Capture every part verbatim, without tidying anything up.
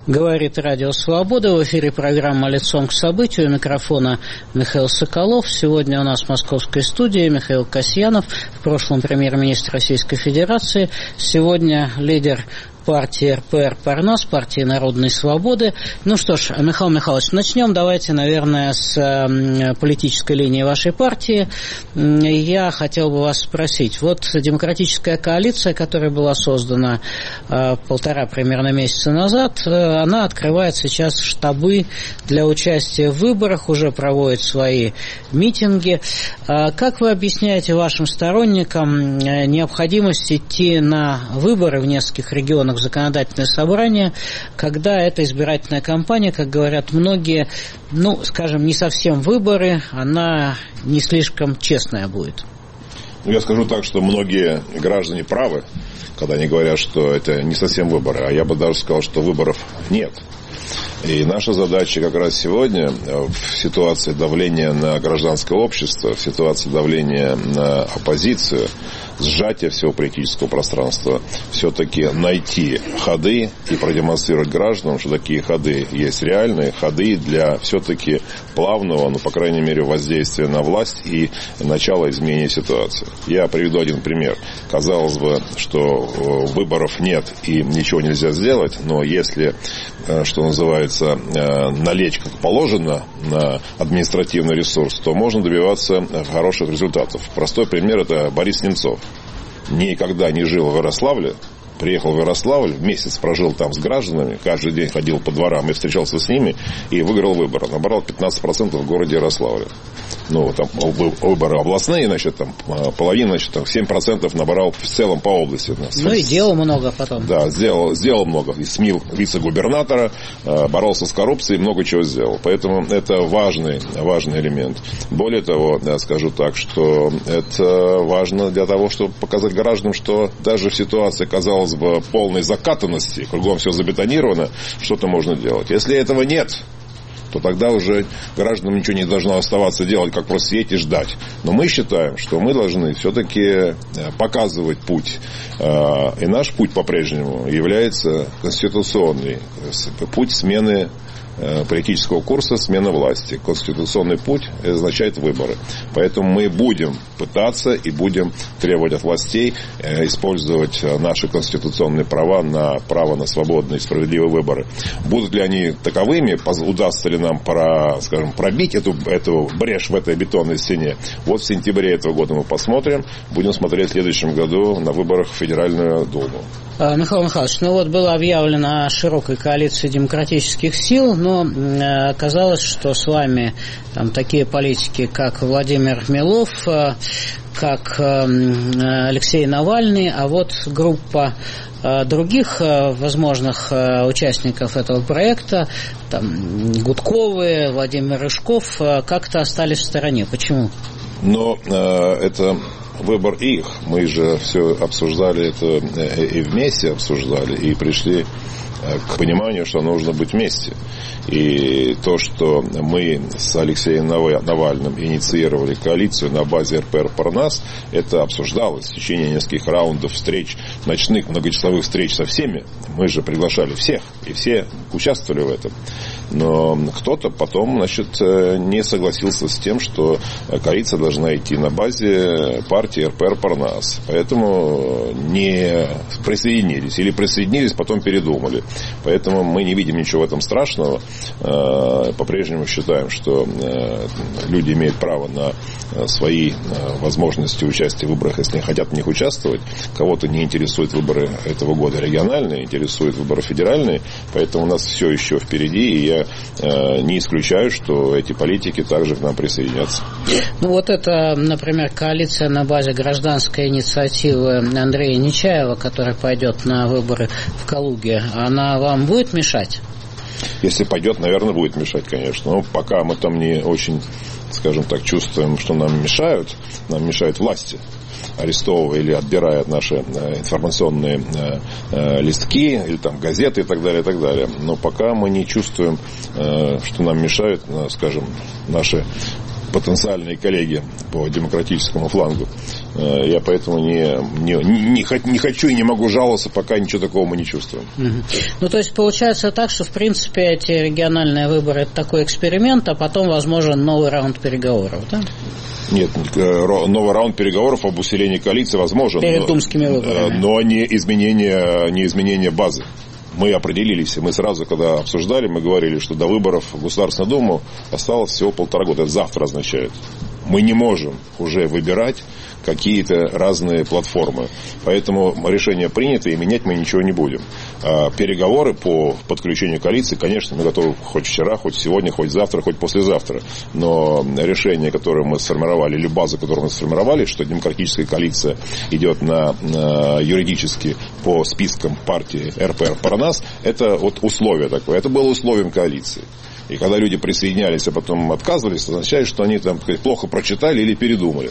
Говорит Радио Свобода. В эфире программа «Лицом к событию». У микрофона Михаил Соколов. Сегодня у нас в московской студии Михаил Касьянов, в прошлом премьер-министр Российской Федерации. Сегодня лидер партии эр пэ эр «Парнас», партии Народной Свободы. Ну что ж, Михаил Михайлович, начнем давайте, наверное, с э, политической линии вашей партии. Я хотел бы вас спросить. Вот демократическая коалиция, которая была создана э, полтора примерно месяца назад, э, она открывает сейчас штабы для участия в выборах, уже проводит свои митинги. Э, как вы объясняете вашим сторонникам э, необходимость идти на выборы в нескольких регионах, в законодательное собрание, когда эта избирательная кампания, как говорят многие, ну, скажем, не совсем выборы, она не слишком честная будет? Ну, я скажу так, что многие граждане правы, когда они говорят, что это не совсем выборы, а я бы даже сказал, что выборов нет. И наша задача как раз сегодня в ситуации давления на гражданское общество, в ситуации давления на оппозицию, сжатия всего политического пространства, все-таки найти ходы и продемонстрировать гражданам, что такие ходы есть реальные, ходы для все-таки плавного, ну, по крайней мере, воздействия на власть и начала изменения ситуации. Я приведу один пример. Казалось бы, что выборов нет и ничего нельзя сделать, но если, что называется, налечь как положено на административный ресурс, то можно добиваться хороших результатов. Простой пример – это Борис Немцов. Никогда не жил в Ярославле, приехал в Ярославль, месяц прожил там с гражданами, каждый день ходил по дворам и встречался с ними, и выиграл выборы. Набрал пятнадцать процентов в городе Ярославле. Ну, там выборы областные, значит, там половина, значит, там семь процентов набрал в целом по области. Ну и делал много потом. Да, сделал, сделал много. И сменил вице-губернатора, боролся с коррупцией, много чего сделал. Поэтому это важный, важный элемент. Более того, я скажу так, что это важно для того, чтобы показать гражданам, что даже в ситуации, казалось бы, полной закатанности, кругом все забетонировано, что-то можно делать. Если этого нет, то тогда уже гражданам ничего не должно оставаться делать, как просто сидеть и ждать. Но мы считаем, что мы должны все-таки показывать путь. И наш путь по-прежнему является конституционный. Путь смены политического курса, смена власти. Конституционный путь означает выборы. Поэтому мы будем пытаться и будем требовать от властей использовать наши конституционные права на право на свободные и справедливые выборы. Будут ли они таковыми, удастся ли нам, про, скажем, пробить эту, эту брешь в этой бетонной стене. Вот в сентябре этого года мы посмотрим. Будем смотреть в следующем году на выборах в Федеральную Думу. Михаил Михайлович, ну вот было объявлено о широкой коалиции демократических сил, но э, оказалось, что с вами там такие политики, как Владимир Милов, э, как э, Алексей Навальный, а вот группа э, других э, возможных э, участников этого проекта, там Гудковы, Владимир Рыжков, э, как-то остались в стороне. Почему? Но э, это... выбор их. Мы же все обсуждали это и вместе обсуждали, и пришли к пониманию, что нужно быть вместе. И то, что мы с Алексеем Навальным инициировали коалицию на базе эр пэ эр «Парнас», это обсуждалось в течение нескольких раундов встреч, ночных многочасовых встреч со всеми. Мы же приглашали всех, и все участвовали в этом. Но кто-то потом, значит, не согласился с тем, что коалиция должна идти на базе партии эр пэ эр «Парнас». Поэтому не присоединились. Или присоединились, потом передумали. Поэтому мы не видим ничего в этом страшного. По-прежнему считаем, что люди имеют право на свои возможности участия в выборах, если не хотят в них участвовать. Кого-то не интересуют выборы этого года региональные, интересуют выборы федеральные. Поэтому у нас все еще впереди, и я не исключаю, что эти политики также к нам присоединятся. Ну вот это, например, коалиция на базе гражданской инициативы Андрея Нечаева, которая пойдет на выборы в Калуге, она вам будет мешать? Если пойдет, наверное, будет мешать, конечно. Но пока мы там не очень, скажем так, чувствуем, что нам мешают, нам мешают власти, арестовывая или отбирая наши информационные листки, или там газеты и так далее, и так далее. Но пока мы не чувствуем, что нам мешают, скажем, наши потенциальные коллеги по демократическому флангу. Я поэтому не, не, не, не хочу и не могу жаловаться, пока ничего такого мы не чувствуем. Ну, то есть, получается так, что, в принципе, эти региональные выборы – это такой эксперимент, а потом возможен новый раунд переговоров, да? Нет, новый раунд переговоров об усилении коалиции возможен. Перед думскими выборами. Но не изменение, не изменение базы. Мы определились, мы сразу, когда обсуждали, мы говорили, что до выборов в Государственную Думу осталось всего полтора года. Это завтра означает. Мы не можем уже выбирать какие-то разные платформы. Поэтому решение принято, и менять мы ничего не будем. А переговоры по подключению коалиции, конечно, мы готовы хоть вчера, хоть сегодня, хоть завтра, хоть послезавтра. Но решение, которое мы сформировали, или база, которую мы сформировали, что демократическая коалиция идет на, на юридически по спискам партии эр пэ эр Парнас, это вот условие такое. Это было условием коалиции. И когда люди присоединялись, а потом отказывались, это означает, что они там плохо прочитали или передумали.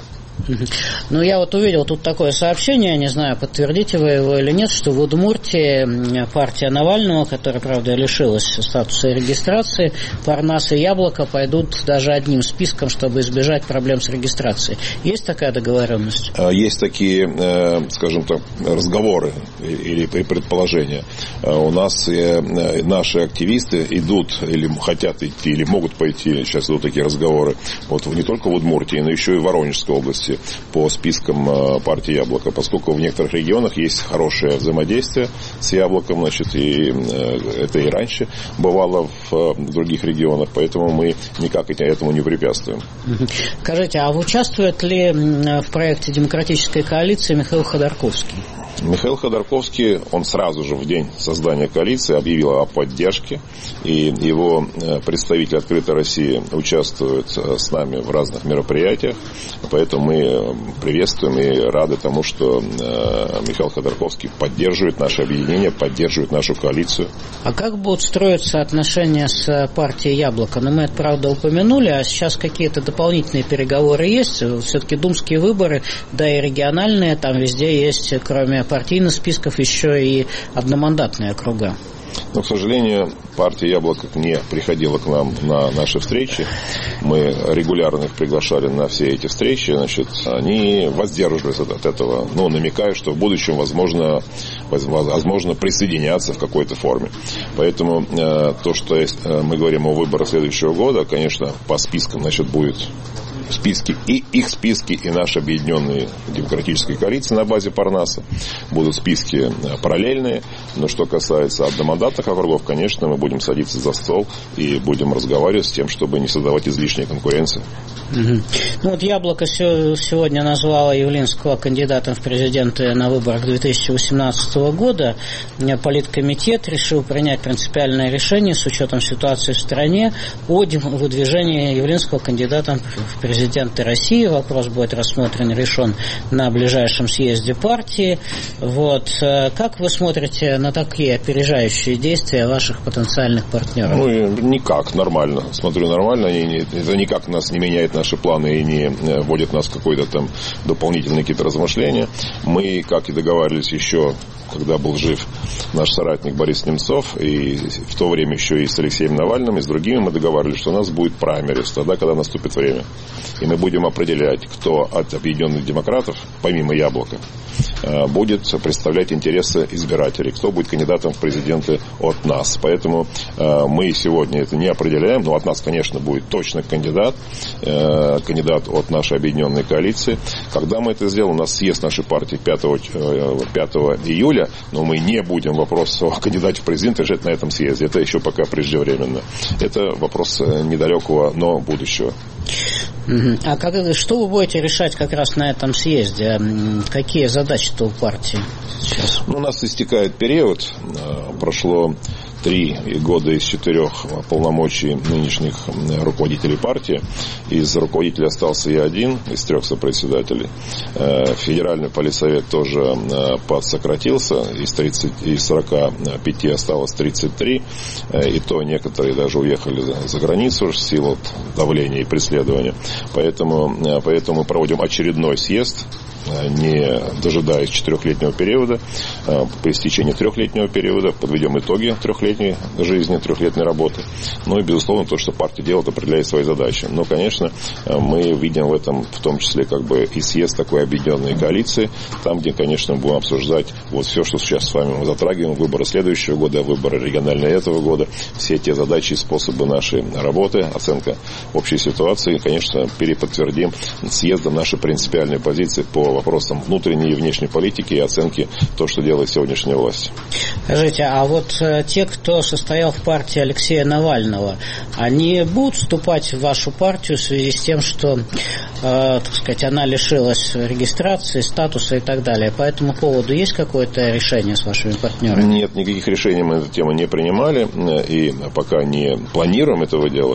Ну, я вот увидел тут такое сообщение, не знаю, подтвердите вы его или нет, что в Удмуртии партия Навального, которая, правда, лишилась статуса и регистрации, Парнас и Яблоко пойдут даже одним списком, чтобы избежать проблем с регистрацией. Есть такая договоренность? Есть такие, скажем так, разговоры или предположения. У нас наши активисты идут или хотят идти, или могут пойти, сейчас идут такие разговоры, вот не только в Удмуртии, но еще и в Воронежской области, по спискам партии «Яблоко», поскольку в некоторых регионах есть хорошее взаимодействие с «Яблоком», значит, и это и раньше бывало в других регионах, поэтому мы никак этому не препятствуем. Скажите, а участвует ли в проекте демократической коалиции Михаил Ходорковский? Михаил Ходорковский, он сразу же в день создания коалиции объявил о поддержке, и его представитель «Открытой России» участвует с нами в разных мероприятиях, поэтому мы приветствуем и рады тому, что Михаил Ходорковский поддерживает наше объединение, поддерживает нашу коалицию. А как будут строиться отношения с партией «Яблоко»? Ну, мы это, правда, упомянули, а сейчас какие-то дополнительные переговоры есть? Все-таки думские выборы, да и региональные, там везде есть, кроме партийных списков, еще и одномандатные округа. Но, к сожалению, партия «Яблоко» не приходила к нам на наши встречи. Мы регулярно их приглашали на все эти встречи. Значит, они воздерживались от этого, но намекая, что в будущем возможно, возможно присоединяться в какой-то форме. Поэтому э, то, что есть, э, мы говорим о выборах следующего года, конечно, по спискам, значит, будет списки, и их списки, и наши объединенные демократические коалиции на базе Парнаса. Будут списки параллельные. Но что касается одномандатных округов, конечно, мы будем садиться за стол и будем разговаривать с тем, чтобы не создавать излишней конкуренции. Угу. Ну вот «Яблоко» сегодня назвало Явлинского кандидатом в президенты на выборах две тысячи восемнадцатого года. Политкомитет решил принять принципиальное решение с учетом ситуации в стране о выдвижении Явлинского кандидатом в президенты России. Вопрос будет рассмотрен и решен на ближайшем съезде партии. Вот. Как вы смотрите на такие опережающие действия ваших потенциальных партнеров? Ну, никак, нормально. Смотрю, нормально. Это никак нас не меняет наши планы и не вводит нас в какой-то там дополнительные какие-то размышления. Мы, как и договаривались еще, когда был жив наш соратник Борис Немцов, и в то время еще и с Алексеем Навальным, и с другими мы договаривались, что у нас будет праймерис тогда, когда наступит время. И мы будем определять, кто от объединенных демократов, помимо «Яблока», будет представлять интересы избирателей, кто будет кандидатом в президенты от нас. Поэтому мы сегодня это не определяем, но от нас, конечно, будет точно кандидат, кандидат от нашей объединенной коалиции. Когда мы это сделаем, у нас съезд нашей партии пятого июля, но мы не будем вопрос о кандидате в президенты решать на этом съезде. Это еще пока преждевременно. Это вопрос недалекого, но будущего. А как, что вы будете решать как раз на этом съезде? Какие задачи-то у партии сейчас? Ну, у нас истекает период. Прошло три года из четырех полномочий нынешних руководителей партии. Из руководителя остался я один, из трех сопредседателей. Федеральный политсовет тоже подсократился. Из, тридцати, из сорока пяти осталось тридцать три. И то некоторые даже уехали за, за границу в силу давления и преследования. Поэтому, поэтому мы проводим очередной съезд не дожидаясь четырехлетнего периода, по истечении трехлетнего периода подведем итоги трехлетней жизни, трехлетней работы. Ну и, безусловно, то, что партия делает, определяет свои задачи. Но, конечно, мы видим в этом в том числе как бы и съезд такой объединенной коалиции, там, где, конечно, мы будем обсуждать вот все, что сейчас с вами мы затрагиваем, выборы следующего года, выборы региональные этого года, все те задачи и способы нашей работы, оценка общей ситуации, и, конечно, переподтвердим съездом наши принципиальные позиции по вопросам внутренней и внешней политики и оценки того, что делает сегодняшняя власть. Скажите, а вот э, те, кто состоял в партии Алексея Навального, они будут вступать в вашу партию в связи с тем, что, э, так сказать, она лишилась регистрации, статуса и так далее? По этому поводу есть какое-то решение с вашими партнерами? Нет, никаких решений мы на эту тему не принимали и пока не планируем этого делать,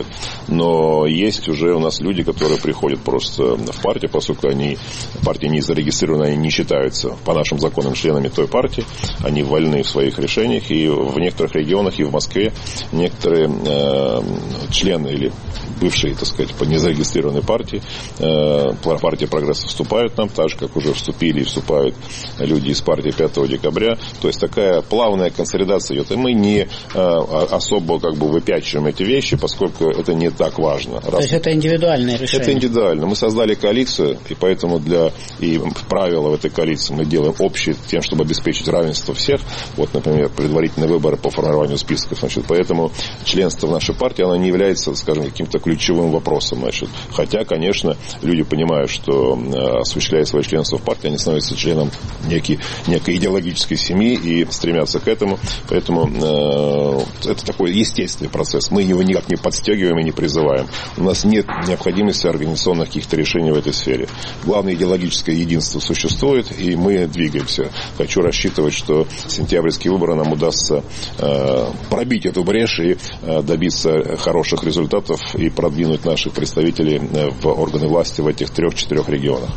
но есть уже у нас люди, которые приходят просто в партию, поскольку они, партия не зарегистрирована, они не считаются по нашим законам членами той партии, они вольны в своих решениях, и в некоторых регионах, и в Москве некоторые э, члены или бывшие, так сказать, по незарегистрированной партии, э, партия «Прогресс» вступают нам, так же, как уже вступили и вступают люди из партии пятого декабря, то есть такая плавная консолидация идет, и мы не э, особо как бы выпячиваем эти вещи, поскольку это не так важно. То Раз... есть это индивидуальное решение? Это индивидуально. Мы создали коалицию, и поэтому для и правила в этой коалиции мы делаем общие тем, чтобы обеспечить равенство всех. Вот, например, предварительные выборы по формированию списков. Значит, поэтому членство в нашей партии, оно не является, скажем, каким-то ключевым вопросом. Значит. Хотя, конечно, люди понимают, что осуществляя свое членство в партии, они становятся членом некой, некой идеологической семьи и стремятся к этому. Поэтому э, это такой естественный процесс. Мы его никак не подстегиваем и не призываем. У нас нет необходимости организационных каких-то решений в этой сфере. Главное, идеологическое единство существует, и мы двигаемся. Хочу рассчитывать, что сентябрьские выборы нам удастся э, пробить эту брешь и э, добиться хороших результатов и продвинуть наших представителей в органы власти в этих трех-четырех регионах.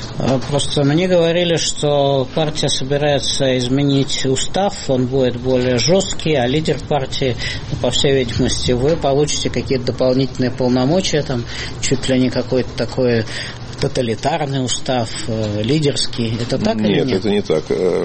Просто мне говорили, что партия собирается изменить устав, он будет более жесткий, а лидер партии, по всей видимости, вы получите какие-то дополнительные полномочия, там чуть ли не какой-то такой тоталитарный устав, э, лидерский. Это так нет, или нет? Нет, это не так.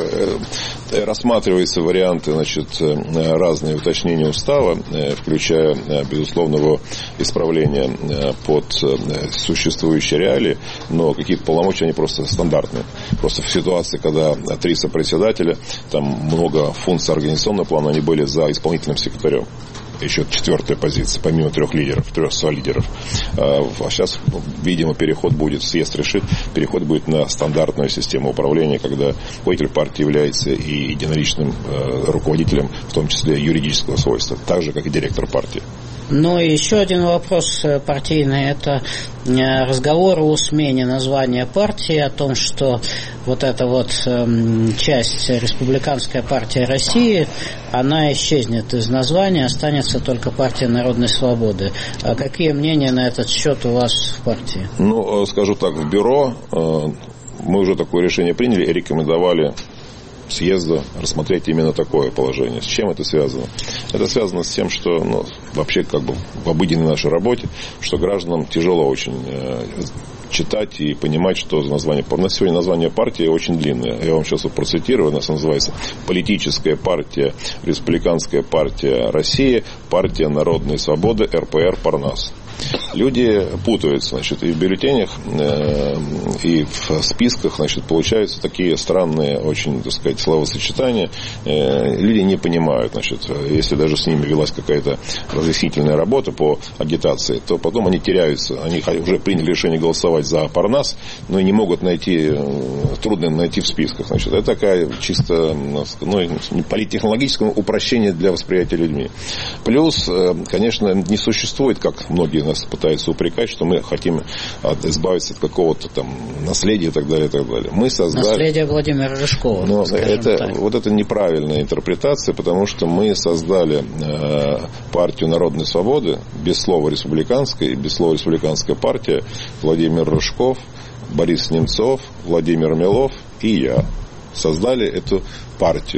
Рассматриваются варианты, значит, разные уточнения устава, включая, безусловно, его исправление под существующие реалии, но какие-то полномочия, они просто стандартные. Просто в ситуации, когда три сопредседателя, там много функций организационного плана, они были за исполнительным секретарем. Еще четвертая позиция, помимо трех лидеров, трех солидеров. А сейчас, видимо, переход будет, съезд решит, переход будет на стандартную систему управления, когда руководитель партии является и единоличным руководителем, в том числе юридического свойства, так же, как и директор партии. Ну и еще один вопрос партийный, это разговор о смене названия партии, о том, что вот эта вот часть Республиканская партия России, она исчезнет из названия, останется только партия Народной Свободы. А какие мнения на этот счет у вас в партии? Ну, скажу так, в бюро мы уже такое решение приняли и рекомендовали съезда рассмотреть именно такое положение. С чем это связано? Это связано с тем, что ну, вообще как бы в обыденной нашей работе, что гражданам тяжело очень э, читать и понимать, что за название. У нас сегодня название партии очень длинное. Я вам сейчас вот процитирую. У нас называется Политическая партия, Республиканская партия России, партия Народной Свободы, эр пэ эр Парнас. Люди путаются, значит, и в бюллетенях, э, и в списках, значит, получаются такие странные, очень, так сказать, словосочетания. Э, люди не понимают, значит, если даже с ними велась какая-то разъяснительная работа по агитации, то потом они теряются. Они уже приняли решение голосовать за Парнас, но и не могут найти, трудно найти в списках. Значит, это такая чисто, ну, политтехнологическое упрощение для восприятия людьми. Плюс, конечно, не существует, как многие нас пытаются упрекать, что мы хотим избавиться от какого-то там наследия и так далее, и так далее. Мы создали... Наследие Владимира Рыжкова. Но это, вот это неправильная интерпретация, потому что мы создали э, партию Народной Свободы без слова республиканская, и без слова республиканская партия. Владимир Рыжков, Борис Немцов, Владимир Милов и я создали эту партию.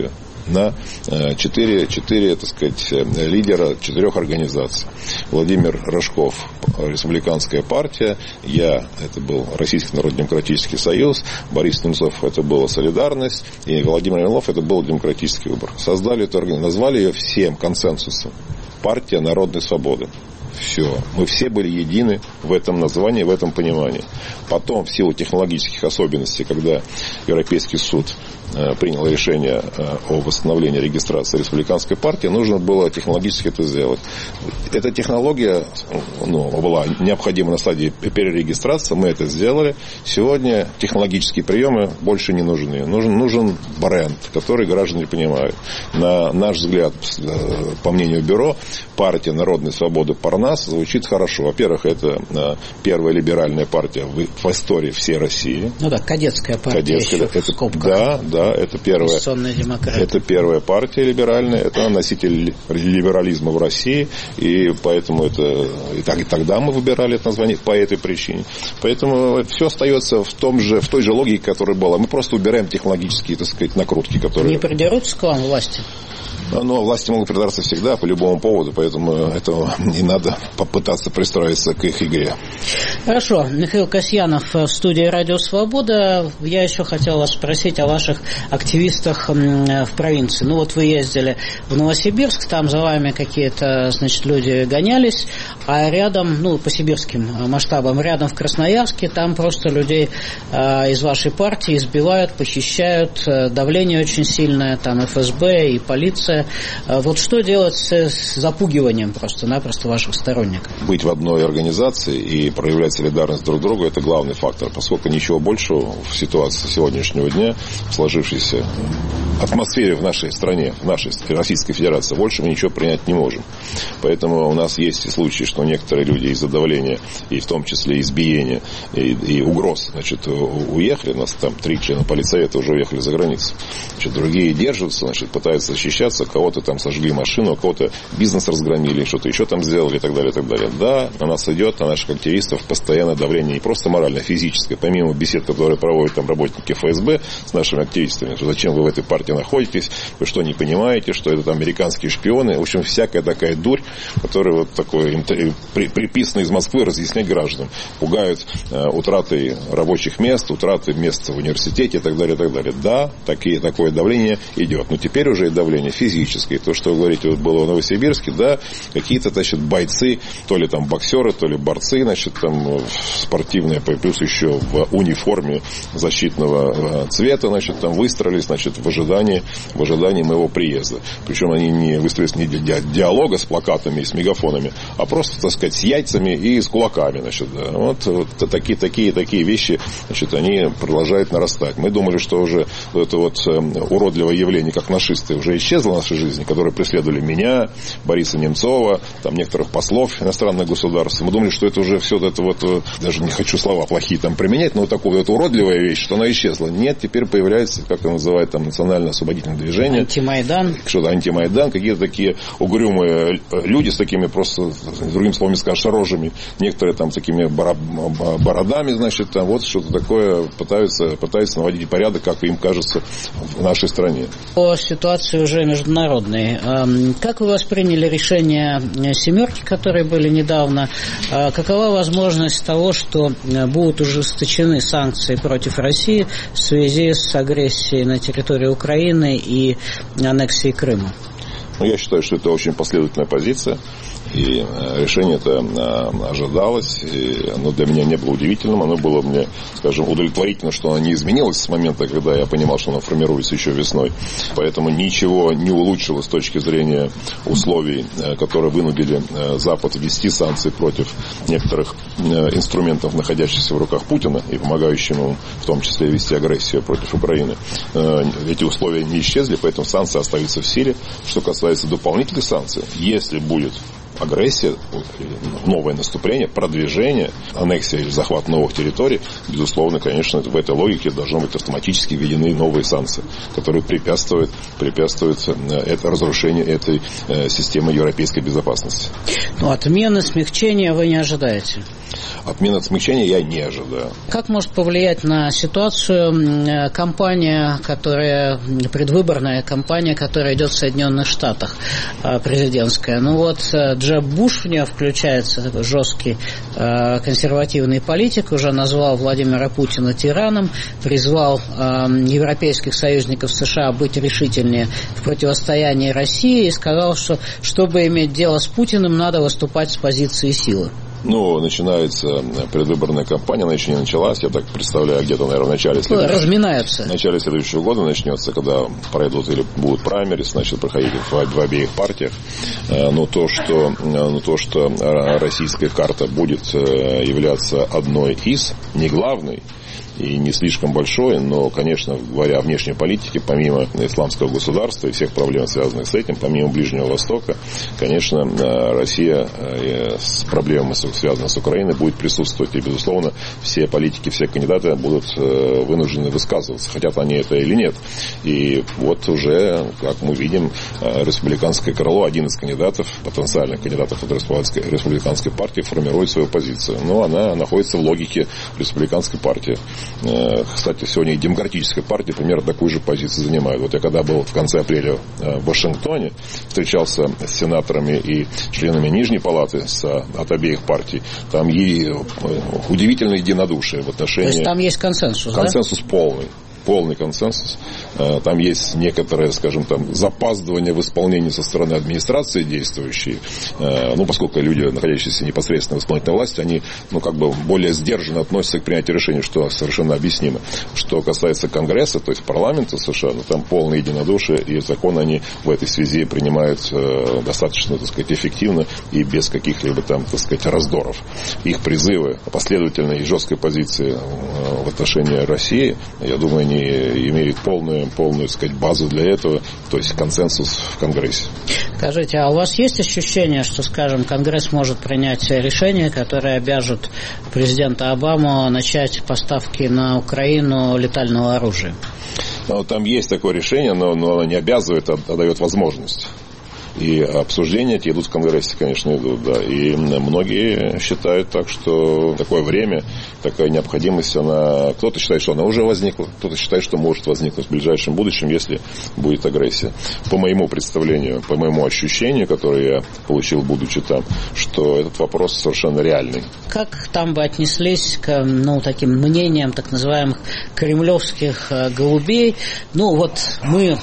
на четыре, четыре, так сказать, лидера четырех организаций. Владимир Рожков, Республиканская партия, я, это был Российский народно-демократический союз, Борис Немцов, это была Солидарность, и Владимир Иванов, это был Демократический выбор. Создали эту организацию, назвали ее всем консенсусом. Партия народной свободы. Все. Мы все были едины в этом названии, в этом понимании. Потом, в силу технологических особенностей, когда Европейский суд э, принял решение э, о восстановлении регистрации республиканской партии, нужно было технологически это сделать. Эта технология ну, была необходима на стадии перерегистрации, мы это сделали. Сегодня технологические приемы больше не нужны. Нужен, нужен бренд, который граждане понимают. На наш взгляд, по мнению бюро, партия народной свободы «Парнас» звучит хорошо. Во-первых, это первая либеральная партия в, в истории всей России. Ну да, кадетская партия. Кадетская, это, в скобках. Да, да, это первая, это первая партия либеральная, это носитель либерализма в России, и поэтому это и, так, и тогда мы выбирали это название по этой причине. Поэтому все остается в том же, в той же логике, которая была. Мы просто убираем технологические, так сказать, накрутки, которые. Не придерутся к вам власти? Но власти могут придраться всегда по любому поводу, поэтому это не надо попытаться пристроиться к их игре. Хорошо. Михаил Касьянов в студии «Радио Свобода». Я еще хотел вас спросить о ваших активистах в провинции. Ну вот вы ездили в Новосибирск, там за вами какие-то, значит, люди гонялись, а рядом, ну, по сибирским масштабам, рядом в Красноярске, там просто людей э, из вашей партии избивают, похищают, давление очень сильное, там эф эс бэ и полиция. Вот что делать с, с запугиванием просто-напросто ваших сторонников? Быть в одной организации и проявлять солидарность друг другу – это главный фактор, поскольку ничего большего в ситуации сегодняшнего дня, в сложившейся атмосфере в нашей стране, в нашей Российской Федерации, больше мы ничего принять не можем. Поэтому у нас есть и случаи, что некоторые люди из-за давления, и в том числе избиения, и, и угроз, значит, уехали. У нас там три члена политсовета уже уехали за границу. Значит, другие держатся, значит, пытаются защищаться, кого-то там сожгли машину, у кого-то бизнес разгромили, что-то еще там сделали и так далее, и так далее. Да, на нас идет, на наших активистов постоянное давление, не просто моральное, а физическое. Помимо бесед, которые проводят там работники эф эс бэ с нашими активистами, что зачем вы в этой партии находитесь, вы что, не понимаете, что это там американские шпионы, в общем, всякая такая дурь, которая вот такой им при, приписана из Москвы разъяснять гражданам. Пугают э, утратой рабочих мест, утратой мест в университете и так далее, и так далее. Да, такие, такое давление идет. Но теперь уже и давление физическое. То, что вы говорите, вот было в Новосибирске, да, какие-то, значит, бойцы, то ли там боксеры, то ли борцы, значит, там спортивные, плюс еще в униформе защитного цвета, значит, там выстроились, значит, в ожидании, в ожидании моего приезда. Причем они не выстроились не для диалога с плакатами и с мегафонами, а просто, так сказать, с яйцами и с кулаками, значит, да. Вот, вот такие, такие, такие вещи, значит, они продолжают нарастать. Мы думали, что уже это вот уродливое явление, как нашисты, уже исчезло в нашей жизни, которые преследовали меня, Бориса Немцова, там некоторых послов иностранных государств. Мы думали, что это уже все это вот, даже не хочу слова плохие там применять, но вот такая вот уродливая вещь, что она исчезла. Нет, теперь появляется, как это называют, там, национальное освободительное движение. Антимайдан. Что-то антимайдан, какие-то такие угрюмые люди с такими просто, другим словом скажешь, рожами, некоторые там с такими бородами, значит, там вот что-то такое пытаются, пытаются наводить порядок, как им кажется, в нашей стране. По ситуации уже международной. Как вы восприняли решение «семерки», которые были недавно? Какова возможность того, что будут ужесточены санкции против России в связи с агрессией на территории Украины и аннексией Крыма? Ну, я считаю, что это очень последовательная позиция. И решение это ожидалось, и оно для меня не было удивительным, оно было мне, скажем, удовлетворительно, что оно не изменилось с момента, когда я понимал, что оно формируется еще весной. Поэтому ничего не улучшилось с точки зрения условий, которые вынудили Запад ввести санкции против некоторых инструментов, находящихся в руках Путина и помогающим ему в том числе вести агрессию против Украины. Эти условия не исчезли, поэтому санкции остаются в силе. Что касается дополнительных санкций, если будет агрессия, новое наступление, продвижение, аннексия или захват новых территорий, безусловно, конечно, в этой логике должны быть автоматически введены новые санкции, которые препятствуют, препятствуют это разрушению этой системы европейской безопасности. Ну, отмены, смягчения вы не ожидаете? отмены смягчения я не ожидаю. Как может повлиять на ситуацию кампания, которая, предвыборная кампания, которая идет в Соединенных Штатах, президентская? Ну вот Джеб Буш в нее включается, такой жесткий консервативный политик, уже назвал Владимира Путина тираном, призвал европейских союзников США быть решительнее в противостоянии России и сказал, что чтобы иметь дело с Путиным, надо выступать с позиции силы. Ну, начинается предвыборная кампания, она еще не началась, я так представляю, где-то, наверное, в начале следующего, разминаются. В начале следующего года начнется, когда пройдут или будут праймерис, значит, проходить в, в обеих партиях. Но то, что, но то, что российская карта будет являться одной из, не главной, и не слишком большой, но, конечно, говоря о внешней политике, помимо исламского государства и всех проблем, связанных с этим, помимо Ближнего Востока, конечно, Россия с проблемами, связанными с Украиной, будет присутствовать. И, безусловно, все политики, все кандидаты будут вынуждены высказываться, хотят они это или нет. И вот уже, как мы видим, республиканское крыло, один из кандидатов, потенциальных кандидатов от республиканской, республиканской партии, формирует свою позицию. Но она находится в логике республиканской партии. Кстати, сегодня и демократическая партия примерно такую же позицию занимает. Вот я когда был в конце апреля в Вашингтоне, встречался с сенаторами и членами Нижней палаты с, от обеих партий, там и удивительное единодушие в отношении... То есть там есть консенсус, Консенсус да? полный. Полный консенсус. Там есть некоторое, скажем, там, запаздывание в исполнении со стороны администрации действующей. Ну, поскольку люди, находящиеся непосредственно в исполнительной власти, они, ну, как бы более сдержанно относятся к принятию решений, что совершенно объяснимо. Что касается Конгресса, то есть парламента США, ну, там полное единодушие, и законы они в этой связи принимают достаточно, так сказать, эффективно и без каких-либо там, так сказать, раздоров. Их призывы последовательной и жесткой позиции в отношении России, я думаю, они имеют полную, полную, так сказать, базу для этого, то есть консенсус в Конгрессе. Скажите, а у вас есть ощущение, что, скажем, Конгресс может принять решение, которое обяжет президента Обаму начать поставки на Украину летального оружия? Ну, там есть такое решение, но, но оно не обязывает, а, а дает возможность. И обсуждения эти идут в Конгрессе, конечно, идут, да. И многие считают так, что такое время, такая необходимость, она... Кто-то считает, что она уже возникла, кто-то считает, что может возникнуть в ближайшем будущем, если будет агрессия. По моему представлению, по моему ощущению, которое я получил, будучи там, что этот вопрос совершенно реальный. Как там бы отнеслись к, ну, таким мнениям так называемых кремлевских голубей? Ну, вот мы,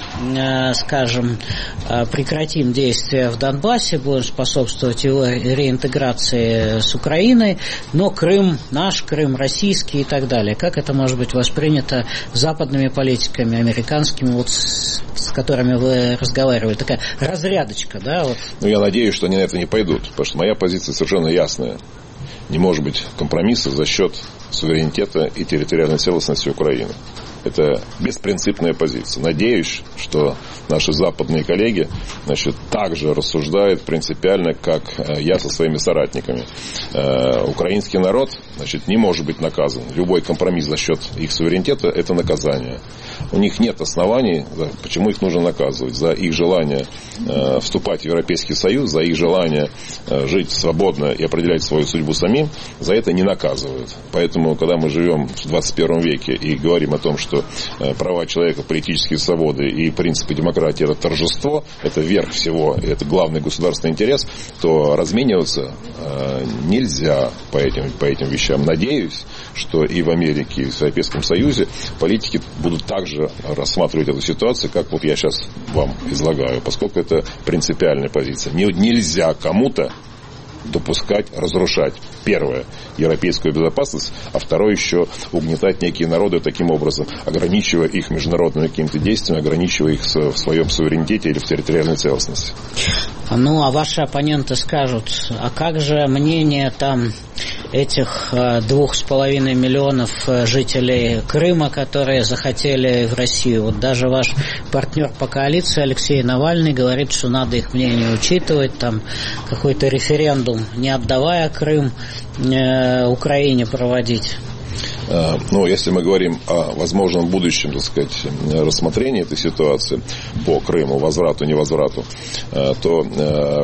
скажем, прекратим действия в Донбассе, будем способствовать его реинтеграции с Украиной, но Крым наш, Крым российский и так далее. Как это может быть воспринято западными политиками, американскими, вот с, с которыми вы разговаривали? Такая разрядочка, да? Вот. Ну, я надеюсь, что они на это не пойдут, потому что моя позиция совершенно ясная. Не может быть компромисса за счет суверенитета и территориальной целостности Украины. Это беспринципная позиция. Надеюсь, что наши западные коллеги, значит, также рассуждают принципиально, как я со своими соратниками. Э, украинский народ, значит, не может быть наказан. Любой компромисс за счет их суверенитета – это наказание. У них нет оснований, почему их нужно наказывать. За их желание э, вступать в Европейский Союз, за их желание э, жить свободно и определять свою судьбу самим, за это не наказывают. Поэтому, когда мы живем в двадцать первом веке и говорим о том, что что права человека, политические свободы и принципы демократии – это торжество, это верх всего, это главный государственный интерес, то размениваться э, нельзя по этим, по этим вещам. Надеюсь, что и в Америке, и в Европейском Союзе политики будут также рассматривать эту ситуацию, как вот я сейчас вам излагаю, поскольку это принципиальная позиция. Нельзя кому-то допускать, разрушать, первое, европейскую безопасность, а второе, еще угнетать некие народы таким образом, ограничивая их международными какими-то действиями, ограничивая их в своем суверенитете или в территориальной целостности. Ну, а ваши оппоненты скажут, а как же мнение там этих двух с половиной миллионов жителей Крыма, которые захотели в Россию? Вот даже ваш партнер по коалиции Алексей Навальный говорит, что надо их мнение учитывать, там какой-то референдум, не отдавая Крым, э, Украине проводить. Но если мы говорим о возможном будущем, так сказать, рассмотрении этой ситуации по Крыму, возврату, невозврату, то,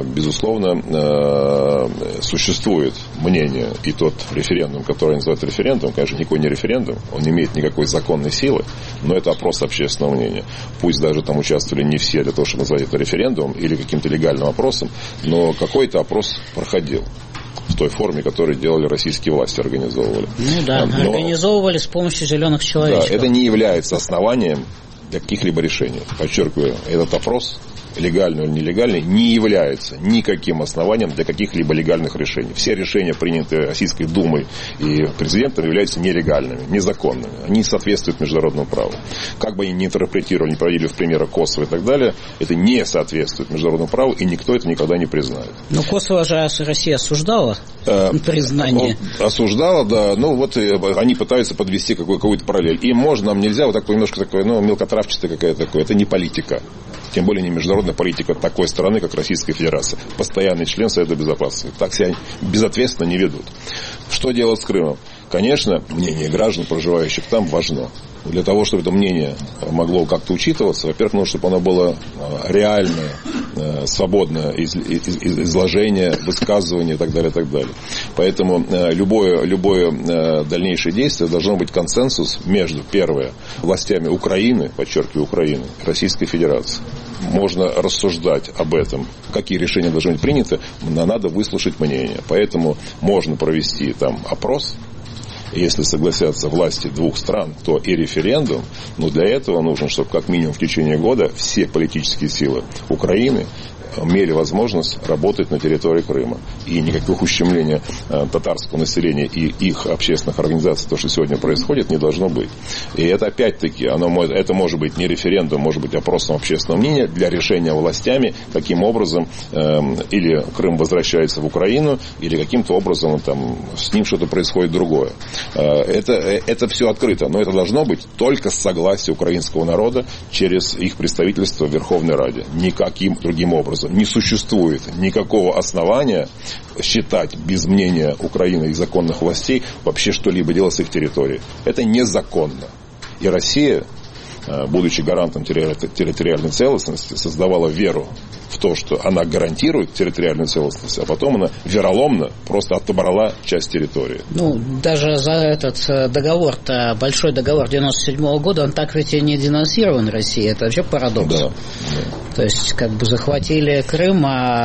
безусловно, существует мнение, и тот референдум, который называют референдумом, конечно, никакой не референдум, он не имеет никакой законной силы, но это опрос общественного мнения. Пусть даже там участвовали не все для того, чтобы назвать это референдумом или каким-то легальным опросом, но какой-то опрос проходил в той форме, которую делали российские власти, организовывали. Ну да, но, организовывали с помощью зеленых человечков. Да, это не является основанием для каких-либо решений. Подчеркиваю, этот опрос, легальный или нелегальный, не является никаким основанием для каких-либо легальных решений. Все решения, принятые Российской Думой и президентом, являются нелегальными, незаконными. Они соответствуют международному праву. Как бы они ни интерпретировали, не проводили в примеры Косово и так далее, это не соответствует международному праву, и никто это никогда не признает. Но Косово же Россия осуждала э, признание. Ну, осуждала, да. Ну, вот они пытаются подвести какую- какую-то параллель. Им можно, нам нельзя, вот такое немножко такое, ну, мелкотравчатое какая-то такое. Это не политика. Тем более не международная политика такой страны, как Российская Федерация. Постоянный член Совета Безопасности. Так себя безответственно не ведут. Что делать с Крымом? Конечно, мнение граждан, проживающих там, важно. Для того, чтобы это мнение могло как-то учитываться, во-первых, нужно, чтобы оно было реальное, свободное из, из, из изложение, высказывание и так далее, и так далее. Поэтому любое, любое дальнейшее действие должно быть консенсус между, первое, властями Украины, подчеркиваю, Украины, Российской Федерации. Можно рассуждать об этом, какие решения должны быть приняты, но надо выслушать мнение. Поэтому можно провести там опрос. Если согласятся власти двух стран, то и референдум. Но для этого нужно, чтобы как минимум в течение года все политические силы Украины имели возможность работать на территории Крыма. И никаких ущемления татарского населения и их общественных организаций, то, что сегодня происходит, не должно быть. И это опять-таки, оно, это может быть не референдум, может быть опросом общественного мнения для решения властями, каким образом э, или Крым возвращается в Украину, или каким-то образом там, с ним что-то происходит другое. Э, это, это все открыто, но это должно быть только с согласия украинского народа через их представительство в Верховной Раде. Никаким другим образом. Не существует никакого основания считать без мнения Украины и законных властей вообще что-либо делать с их территорией. Это незаконно. И Россия, будучи гарантом территориальной целостности, создавала веру в то, что она гарантирует территориальную целостность, а потом она вероломно просто отобрала часть территории. Ну, даже за этот договор-то, большой договор девяносто седьмого года, он так ведь и не денонсирован Россией. Это вообще парадокс. Да, да. То есть, как бы захватили Крым,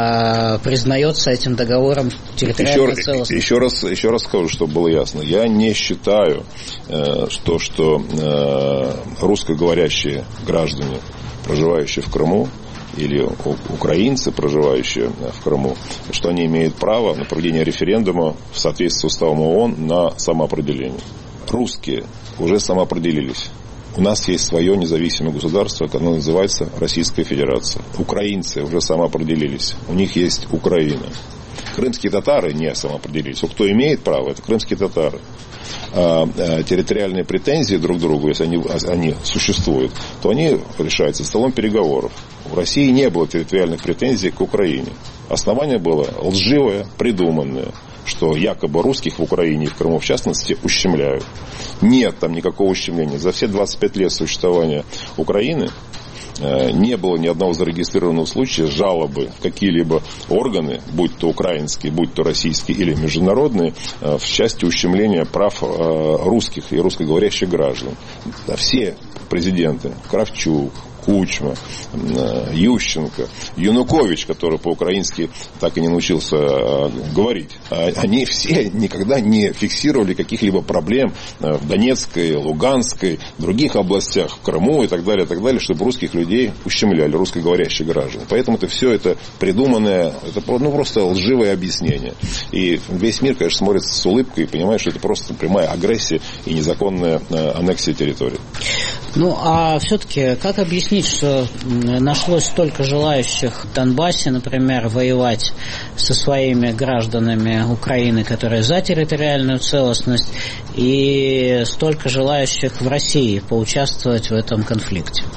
а признается этим договором территориальная еще, целостность. Еще раз, еще раз скажу, чтобы было ясно. Я не считаю, что, что русскоговорящие граждане, проживающие в Крыму, или украинцы, проживающие в Крыму, что они имеют право на проведение референдума в соответствии с уставом ООН на самоопределение. Русские уже самоопределились. У нас есть свое независимое государство, оно называется Российская Федерация. Украинцы уже самоопределились. У них есть Украина. Крымские татары не самоопределились. Кто имеет право, это крымские татары. А, а территориальные претензии друг к другу, если они, они существуют, то они решаются столом переговоров. В России не было территориальных претензий к Украине. Основание было лживое, придуманное, что якобы русских в Украине и в Крыму в частности ущемляют. Нет там никакого ущемления. За все двадцать пять лет существования Украины не было ни одного зарегистрированного случая жалобы в какие-либо органы, будь то украинские, будь то российские или международные, в части ущемления прав русских и русскоговорящих граждан. Все президенты, Кравчук, Кучма, Ющенко, Янукович, который по-украински так и не научился говорить, они все никогда не фиксировали каких-либо проблем в Донецкой, Луганской, других областях, в Крыму и так далее, и так далее, чтобы русских людей ущемляли, русскоговорящих граждан. Поэтому это все это придуманное, это ну, просто лживое объяснение. И весь мир, конечно, смотрит с улыбкой и понимает, что это просто прямая агрессия и незаконная аннексия территории. Ну, а все-таки как объяснить, что нашлось столько желающих в Донбассе, например, воевать со своими гражданами Украины, которые за территориальную целостность, и столько желающих в России поучаствовать в этом конфликте?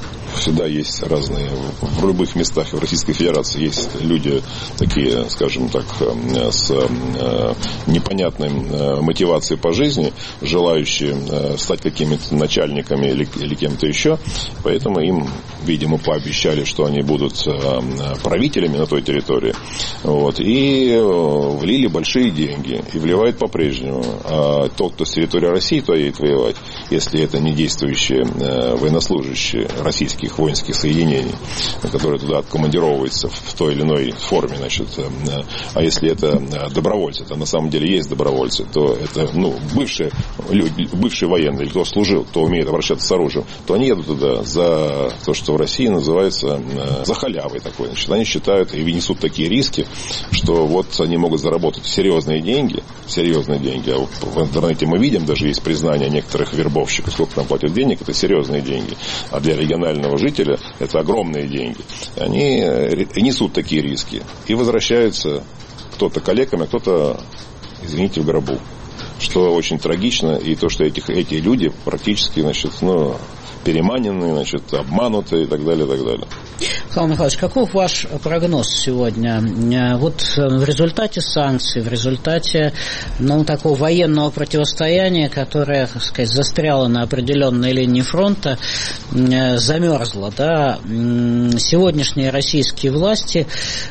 всегда есть разные, в любых местах в Российской Федерации есть люди такие, скажем так, с непонятной мотивацией по жизни, желающие стать какими-то начальниками или, или кем-то еще. Поэтому им, видимо, пообещали, что они будут правителями на той территории. Вот, и влили большие деньги. И вливают по-прежнему. А тот, кто с территории России туда едет воевать, если это не действующие военнослужащие российских воинских соединений, которые туда откомандировываются в той или иной форме, значит, а если это добровольцы, это на самом деле есть добровольцы, то это, ну, бывшие люди, бывшие военные, кто служил, кто умеет обращаться с оружием, то они едут туда за то, что в России называется за халявой такой. Значит, они считают и несут такие риски, что вот они могут заработать серьезные деньги, серьезные деньги. А в интернете мы видим, даже есть признание некоторых вербовщиков, сколько там платят денег, это серьезные деньги. А для регионального жителя это огромные деньги. Они несут такие риски и возвращаются кто-то калеками, а кто-то, извините, в гробу. Что очень трагично, и то, что этих, эти люди практически, значит, ну, переманены, значит, обмануты и так далее, и так далее. Михаил Михайлович, каков ваш прогноз сегодня? Вот в результате санкций, в результате, ну, такого военного противостояния, которое, так сказать, застряло на определенной линии фронта, замерзло, да, сегодняшние российские власти,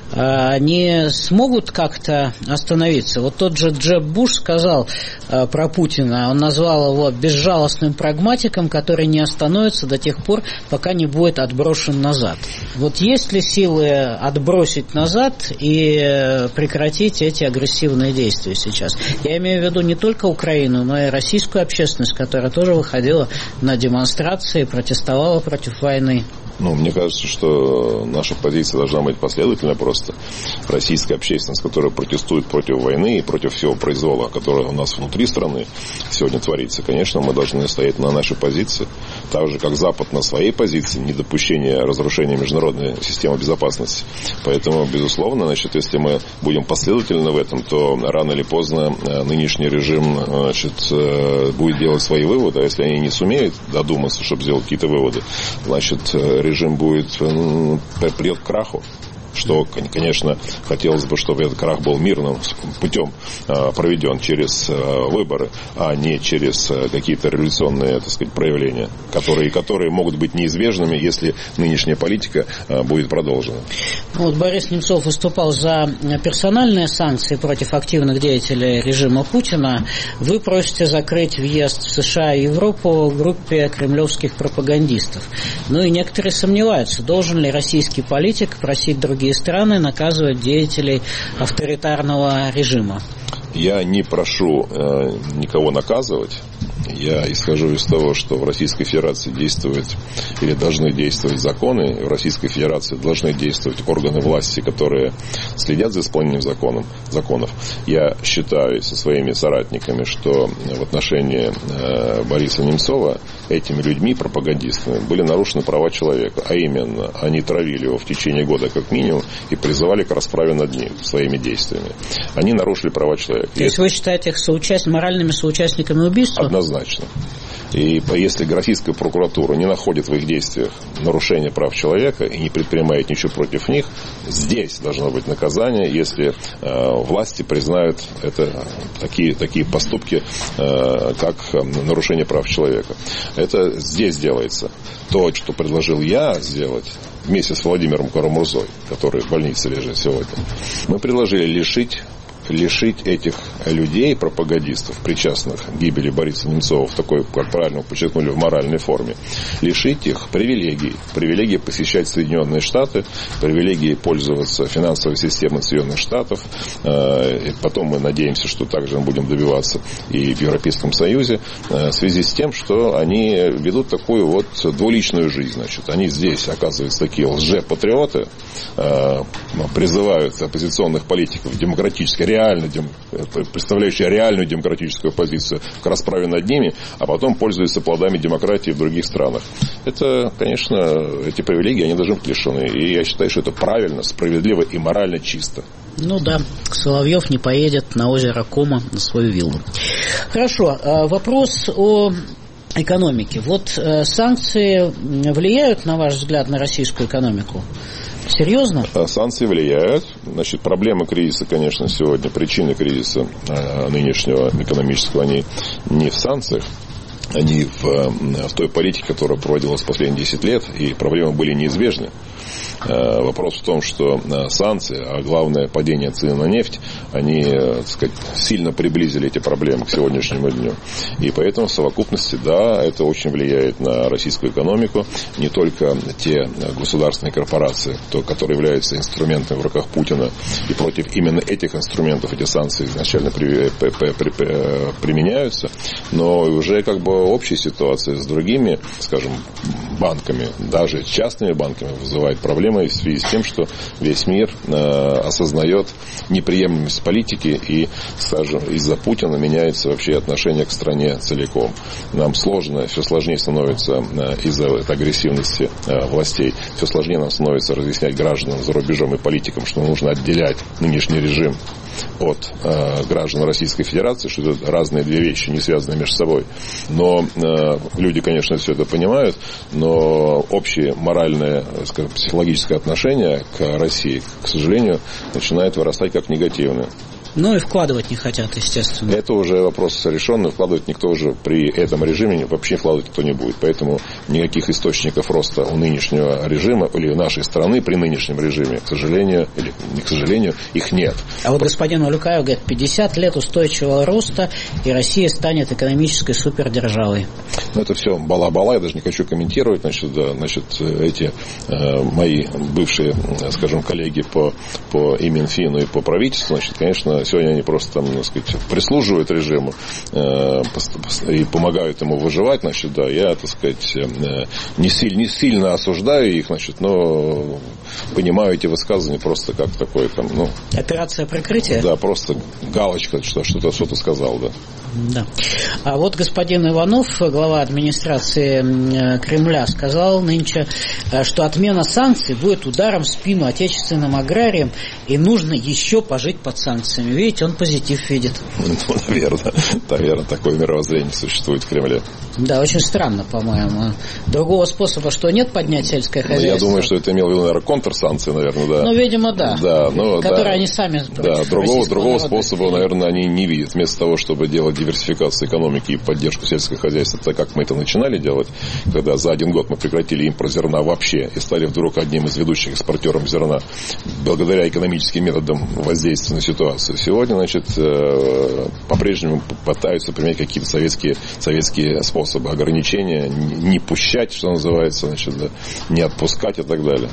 они смогут как-то остановиться? Вот тот же Джеб Буш сказал про Путина, он назвал его безжалостным прагматиком, который не остановится до тех пор, пока не будет отброшен назад. Вот есть ли силы отбросить назад и прекратить эти агрессивные действия сейчас? Я имею в виду не только Украину, но и российскую общественность, которая тоже выходила на демонстрации, протестовала против войны. Ну, мне кажется, что наша позиция должна быть последовательна просто. Российская общественность, которая протестует против войны и против всего произвола, которое у нас внутри страны сегодня творится, конечно, мы должны стоять на нашей позиции, так же, как Запад на своей позиции, недопущение разрушения международной системы безопасности. Поэтому, безусловно, значит, если мы будем последовательны в этом, то рано или поздно нынешний режим, значит, будет делать свои выводы, а если они не сумеют додуматься, чтобы сделать какие-то выводы, значит, режим будет, ну, придет к краху. Что, конечно, хотелось бы, чтобы этот крах был мирным путем э, проведен через э, выборы, а не через э, какие-то революционные, так сказать, проявления, которые, которые могут быть неизбежными, если нынешняя политика э, будет продолжена. Вот Борис Немцов выступал за персональные санкции против активных деятелей режима Путина. Вы просите закрыть въезд в США и Европу группе кремлевских пропагандистов. Ну и некоторые сомневаются, должен ли российский политик просить других страны наказывать деятелей авторитарного режима. Я не прошу э, никого наказывать. Я исхожу из того, что в Российской Федерации действуют или должны действовать законы, в Российской Федерации должны действовать органы власти, которые следят за исполнением законов. законов. Я считаю со своими соратниками, что в отношении э, Бориса Немцова этими людьми, пропагандистами, были нарушены права человека. А именно, они травили его в течение года как минимум и призывали к расправе над ним своими действиями. Они нарушили права человека. То есть вы считаете их соучаст... моральными соучастниками убийства? Однозначно. И если российская прокуратура не находит в их действиях нарушения прав человека и не предпринимает ничего против них, здесь должно быть наказание, если э, власти признают это, такие, такие поступки, э, как нарушение прав человека. Это здесь делается. То, что предложил я сделать вместе с Владимиром Карамурзой, который в больнице лежит сегодня, мы предложили лишить лишить этих людей, пропагандистов, причастных к гибели Бориса Немцова в такой, как правильно подчеркнули, в моральной форме, лишить их привилегий. Привилегии посещать Соединенные Штаты, привилегии пользоваться финансовой системой Соединенных Штатов. И потом мы надеемся, что также мы будем добиваться и в Европейском Союзе, в связи с тем, что они ведут такую вот двуличную жизнь. Значит, они здесь, оказывается, такие лжепатриоты, призывают оппозиционных политиков демократически, реально, представляющие реальную демократическую позицию к расправе над ними, а потом пользуются плодами демократии в других странах. Это, конечно, эти привилегии, они должны быть лишены. И я считаю, что это правильно, справедливо и морально чисто. Ну да, Соловьев не поедет на озеро Кома на свою виллу. Хорошо, вопрос о экономики. Вот э, санкции влияют, на ваш взгляд, на российскую экономику? Серьезно? Санкции влияют. Значит, проблема кризиса, конечно, сегодня, причины кризиса э, нынешнего экономического, они не в санкциях, они в, в той политике, которая проводилась последние десять лет, и проблемы были неизбежны. Вопрос в том, что санкции, а главное падение цен на нефть, они, так сказать, сильно приблизили эти проблемы к сегодняшнему дню. И поэтому в совокупности, да, это очень влияет на российскую экономику. Не только те государственные корпорации, которые являются инструментами в руках Путина, и против именно этих инструментов эти санкции изначально применяются, но уже как бы общая ситуация с другими, скажем, банками, даже частными банками, вызывает проблемы в связи с тем, что весь мир э, осознает неприемлемость политики, и, скажем, из-за Путина меняется вообще отношение к стране целиком. Нам сложно, все сложнее становится э, из-за этой агрессивности э, властей, все сложнее нам становится разъяснять гражданам за рубежом и политикам, что нужно отделять нынешний режим от э, граждан Российской Федерации, что это разные две вещи, не связанные между собой. Но э, люди, конечно, все это понимают, но общее моральное, скажем, психологическое отношение к России, к сожалению, начинает вырастать как негативное. Ну и вкладывать не хотят, естественно. Это уже вопрос решенный. Вкладывать никто уже при этом режиме вообще вкладывать никто не будет. Поэтому никаких источников роста у нынешнего режима или у нашей страны при нынешнем режиме, к сожалению, или не к сожалению, их нет. А вот господин Улюкаев говорит, пятьдесят лет устойчивого роста, и Россия станет экономической супердержавой. Ну, это все бала-бала, я даже не хочу комментировать. Значит, да, значит эти э, мои бывшие, скажем, коллеги по, по и Минфину, и по правительству, значит, конечно, сегодня они просто, там, так сказать, прислуживают режиму э, и помогают ему выживать, значит, да, я, так сказать, э, не, сильно, не сильно осуждаю их, значит, но понимаю эти высказывания просто как такое там, ну... Операция прикрытия? Да, просто галочка, что, что-то, что-то сказал, да. Да. А вот господин Иванов, глава администрации Кремля, сказал нынче, что отмена санкций будет ударом в спину отечественным аграриям, и нужно еще пожить под санкциями. Видите, он позитив видит. Ну, наверное, наверное, такое мировоззрение существует в Кремле. Да, очень странно, по-моему. Другого способа, что нет, поднять сельское хозяйство? Ну, я думаю, что это имел в виду, наверное, контрсанкции, наверное, да. Ну, видимо, да. Да, ну, которые да. они сами... Да, другого, другого способа, наверное, они не видят. Вместо того, чтобы делать диверсификацию экономики и поддержку сельского хозяйства, так как мы это начинали делать, когда за один год мы прекратили импорт зерна вообще и стали вдруг одним из ведущих экспортеров зерна, благодаря экономическим методам воздействия на ситуацию. Сегодня, значит, по-прежнему пытаются применять какие-то советские, советские способы ограничения, не пущать, что называется, значит, да, не отпускать и так далее.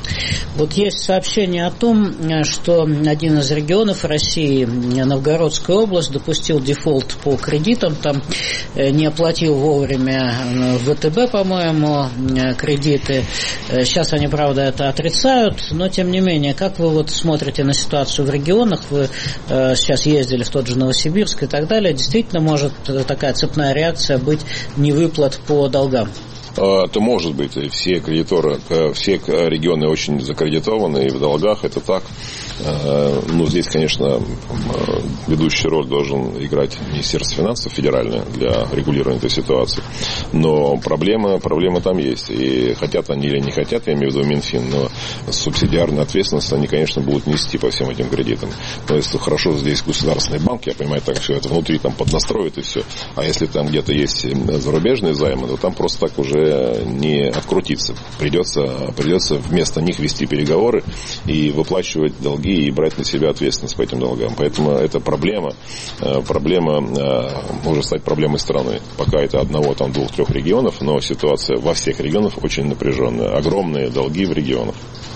Вот есть сообщение о том, что один из регионов России, Новгородская область, допустил дефолт по кредитам, там не оплатил вовремя вэ тэ бэ, по-моему, кредиты. Сейчас они, правда, это отрицают, но тем не менее, как вы вот смотрите на ситуацию в регионах? Вы сейчас ездили в тот же Новосибирск и так далее. Действительно может такая цепная реакция быть невыплат по долгам? Это может быть. Все кредиторы, все регионы очень закредитованы и в долгах, это так. Ну, здесь, конечно, ведущую роль должен играть Министерство финансов федеральное для регулирования этой ситуации. Но проблема, проблема там есть. И хотят они или не хотят, я имею в виду Минфин, но субсидиарную ответственность они, конечно, будут нести по всем этим кредитам. То есть, хорошо, здесь государственный банк, я понимаю, так все это внутри там поднастроит и все. А если там где-то есть зарубежные займы, то там просто так уже не открутиться. Придется, придется вместо них вести переговоры и выплачивать долги и брать на себя ответственность по этим долгам. Поэтому это проблема. Проблема может стать проблемой страны. Пока это одного, там, двух, трех регионов, но ситуация во всех регионах очень напряженная. Огромные долги в регионах.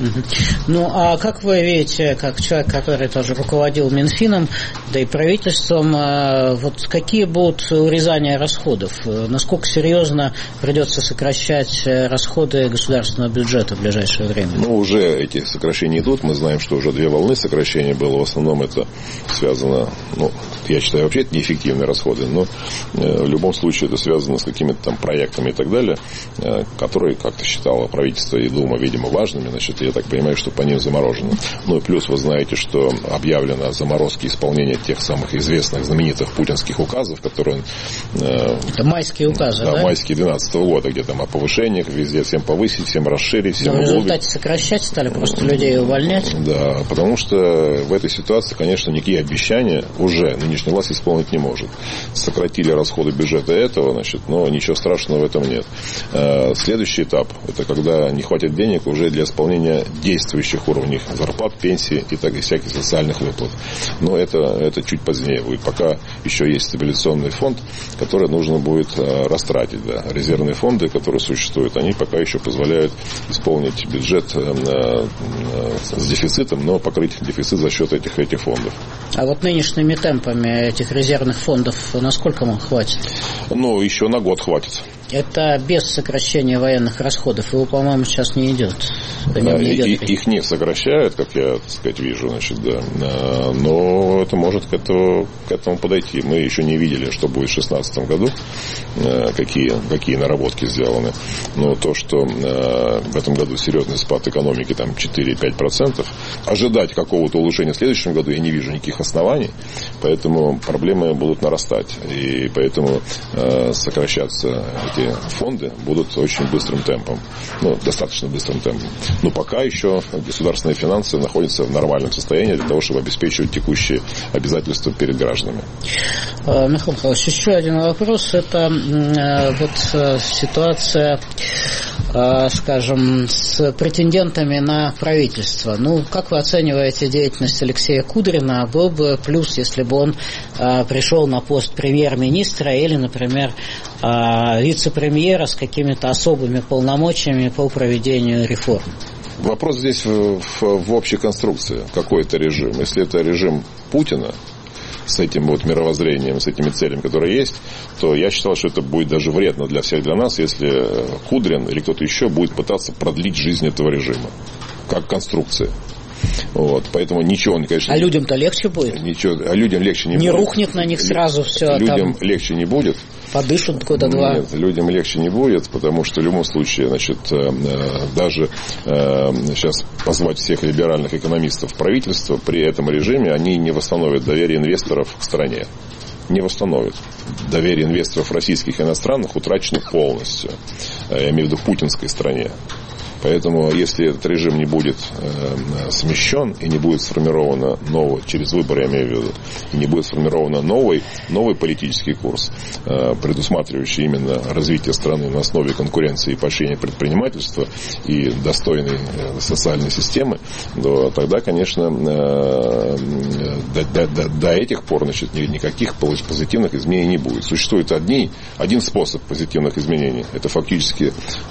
Ну, а как вы видите, как человек, который тоже руководил Минфином, да и правительством, вот какие будут урезания расходов? Насколько серьезно придется сокращать расходы государственного бюджета в ближайшее время? Ну, уже эти сокращения идут. Мы знаем, что уже две волны волны сокращения было. В основном это связано, ну, я считаю, вообще это неэффективные расходы, но в любом случае это связано с какими-то там проектами и так далее, которые, как-то считало правительство и Дума, видимо, важными. Значит, я так понимаю, что по ним заморожено. Ну и плюс вы знаете, что объявлено о заморозке исполнения тех самых известных, знаменитых путинских указов, которые... Это майские указы, да? Да, майские двенадцатого года, где там о повышениях, везде всем повысить, всем расширить, всем но в углубить. результате сокращать стали, просто людей увольнять. Да, потому что в этой ситуации, конечно, никакие обещания уже нынешняя власть исполнить не может. Сократили расходы бюджета этого, значит, но ничего страшного в этом нет. Следующий этап, это когда не хватит денег уже для исполнения действующих уровней зарплат, пенсий и так и всяких социальных выплат. Но это, это чуть позднее будет. Пока еще есть стабилизационный фонд, который нужно будет растратить. Да. Резервные фонды, которые существуют, они пока еще позволяют исполнить бюджет с дефицитом, но покрыть дефицит за счет этих, этих фондов. А вот нынешними темпами этих резервных фондов насколько хватит? Ну, еще на год хватит. Это без сокращения военных расходов. Его, по-моему, сейчас не идет. Да, не идет. И, их не сокращают, как я, так сказать, вижу, значит, да. Но это может к этому, к этому подойти. Мы еще не видели, что будет в две тысячи шестнадцатом году, какие, какие наработки сделаны. Но то, что в этом году серьезный спад экономики, там четыре-пять процентов, ожидать какого-то улучшения в следующем году я не вижу никаких оснований. Поэтому проблемы будут нарастать. И поэтому сокращаться эти фонды будут очень быстрым темпом. Ну, достаточно быстрым темпом. Но пока еще государственные финансы находятся в нормальном состоянии для того, чтобы обеспечивать текущие обязательства перед гражданами. Михаил Михайлович, еще один вопрос. Это вот ситуация, скажем, с претендентами на правительство. Ну, как вы оцениваете деятельность Алексея Кудрина? Был бы плюс, если бы он пришел на пост премьер-министра или, например, вице-премьера с какими-то особыми полномочиями по проведению реформ? Вопрос здесь в, в, в общей конструкции. Какой это режим? Если это режим Путина, с этим вот мировоззрением, с этими целями, которые есть, то я считал, что это будет даже вредно для всех, для нас, если Кудрин или кто-то еще будет пытаться продлить жизнь этого режима, как конструкция. Вот, поэтому ничего, конечно... А людям-то легче будет? Ничего, а людям легче не, не будет. Не рухнет на них сразу все. Людям там... легче не будет. Подышат года два. Нет, людям легче не будет, потому что в любом случае, значит, даже сейчас позвать всех либеральных экономистов в правительство, при этом режиме они не восстановят доверие инвесторов к стране. Не восстановят. Доверие инвесторов российских и иностранных утрачено полностью. Я имею в виду в путинской стране. Поэтому, если этот режим не будет э, смещен и не будет сформировано новый, через выборы я имею в виду, и не будет сформировано новый, новый политический курс, э, предусматривающий именно развитие страны на основе конкуренции и поощрения предпринимательства и достойной э, социальной системы, то тогда, конечно, э, до, до, до, до этих пор, значит, никаких позитивных изменений не будет. Существует одни, один способ позитивных изменений. Это фактически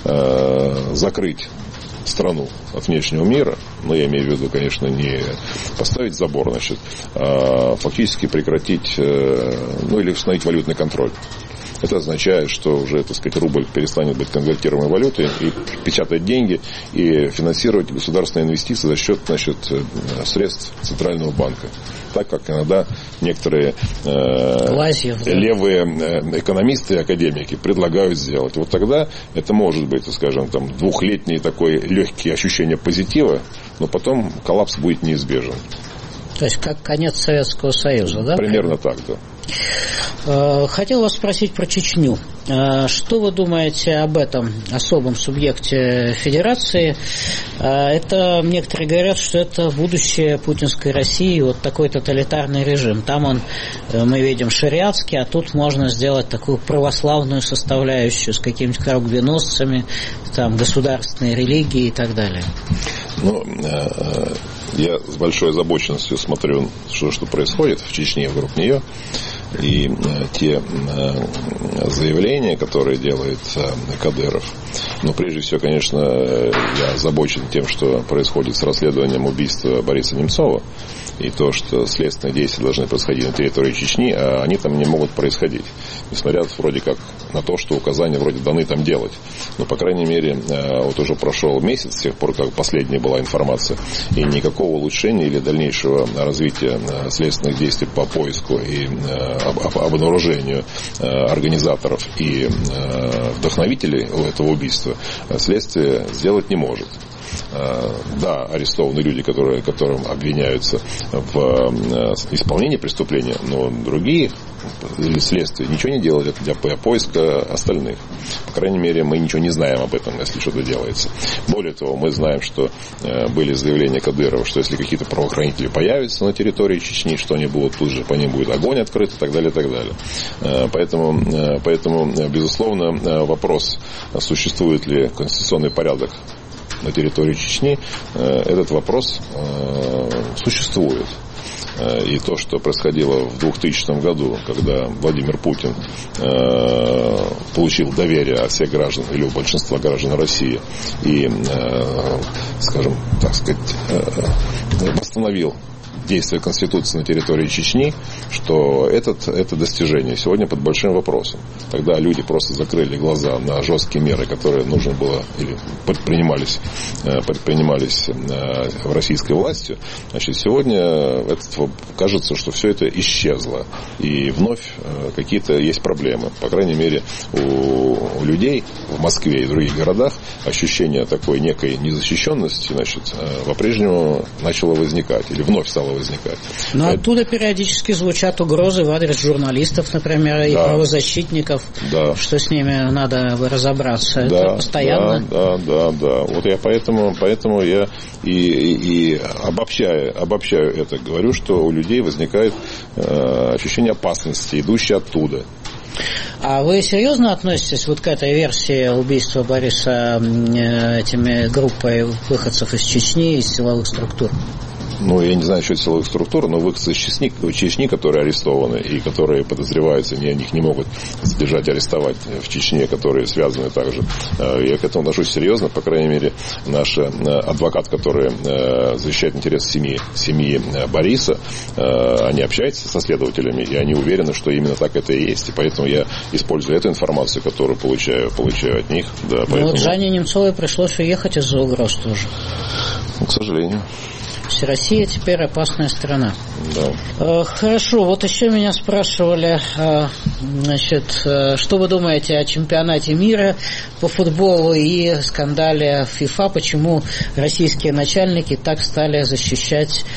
э, закрыть страну от внешнего мира, но я имею в виду, конечно, не поставить забор, значит, а фактически прекратить, ну, или установить валютный контроль. Это означает, что уже, так сказать, рубль перестанет быть конвертируемой валютой и печатать деньги и финансировать государственные инвестиции за счет, значит, средств Центрального банка. Так как иногда некоторые э, Лазьев, да. левые экономисты и академики предлагают сделать. Вот тогда это может быть, скажем, там, двухлетний такой легкий ощущение позитива, но потом коллапс будет неизбежен. То есть как конец Советского Союза, да? Примерно так, да. Хотел вас спросить про Чечню. Что вы думаете об этом особом субъекте федерации? Это, некоторые говорят, что это будущее путинской России, вот такой тоталитарный режим. Там он, мы видим, шариатский, а тут можно сделать такую православную составляющую с какими-то коробвеносцами, там, государственной религией и так далее. Ну, я с большой озабоченностью смотрю, что, что происходит в Чечне, вокруг нее. И те заявления, которые делает Кадыров, Но прежде всего, конечно, я озабочен тем, что происходит с расследованием убийства Бориса Немцова. И то, что следственные действия должны происходить на территории Чечни, а они там не могут происходить. Несмотря вроде как на то, что указания вроде даны там делать. Но, по крайней мере, вот уже прошел месяц с тех пор, как последняя была информация, и никакого улучшения или дальнейшего развития следственных действий по поиску и обнаружению организаторов и вдохновителей этого убийства следствие сделать не может. Да, арестованы люди, которые, которым обвиняются в исполнении преступления, но другие следствия ничего не делали для поиска остальных. По крайней мере, мы ничего не знаем об этом, если что-то делается. Более того, мы знаем, что были заявления Кадырова, что если какие-то правоохранители появятся на территории Чечни, что они будут тут же, по ним будет огонь открыт и так далее, и так далее. Поэтому, поэтому безусловно, вопрос, существует ли конституционный порядок на территории Чечни, этот вопрос существует. И то, что происходило в двухтысячном году, когда Владимир Путин получил доверие от всех граждан или у большинства граждан России и, скажем, так сказать, восстановил действия Конституции на территории Чечни, что этот, это достижение сегодня под большим вопросом. Тогда люди просто закрыли глаза на жесткие меры, которые нужно было или предпринимались, предпринимались в российской властью. Значит, сегодня это, кажется, что все это исчезло. И вновь какие-то есть проблемы. По крайней мере, у, у людей в Москве и в других городах ощущение такой некой незащищенности, значит, по-прежнему начало возникать. Или вновь стало возникать. Но это... оттуда периодически звучат угрозы в адрес журналистов, например, и да. правозащитников, да. что с ними надо разобраться. Да, это постоянно. Да, да, да, да. Вот я поэтому, поэтому я и, и, и обобщаю, обобщаю это, говорю, что у людей возникает э, ощущение опасности, идущее оттуда. А вы серьезно относитесь вот к этой версии убийства Бориса э, этими группой выходцев из Чечни, из силовых структур? Ну, я не знаю насчет силовых структур, но выходцы из Чечни, Чечни, которые арестованы и которые подозреваются, они их не могут задержать, арестовать в Чечне, которые связаны также. Я к этому отношусь серьезно. По крайней мере, наш адвокат, который защищает интересы семьи, семьи Бориса, они общаются со следователями, и они уверены, что именно так это и есть. И поэтому я использую эту информацию, которую получаю, получаю от них. Да, поэтому... Ну, вот Жанне Немцовой пришлось уехать из-за угроз тоже. Ну, к сожалению. Россия теперь опасная страна. Да. Хорошо, вот еще меня спрашивали, значит, что вы думаете о чемпионате мира по футболу и скандале ФИФА, почему российские начальники так стали защищать